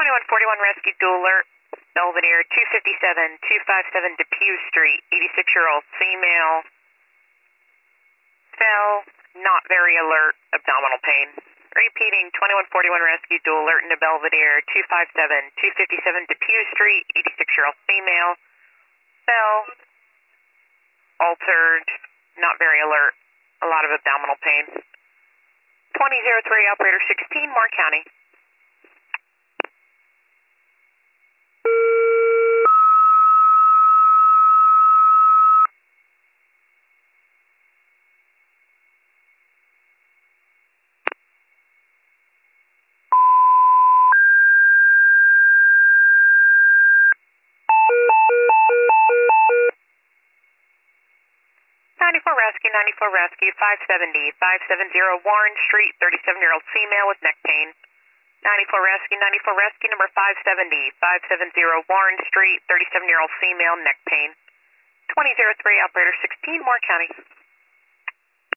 2141 Rescue Dual Alert, Belvedere, 257 Depew Street, 86-year-old female, fell, not very alert, abdominal pain. Repeating, 2141 Rescue Dual Alert into Belvedere, 257 Depew Street, 86-year-old female, fell, altered, not very alert, a lot of abdominal pain. 2003, Operator 16, Moore County. Ninety-four Rescue, 570 Warren Street, 37-year-old female with neck pain. 94 Rescue, number 570 Warren Street, 37-year-old female, neck pain. 2003, Operator 16, Moore County.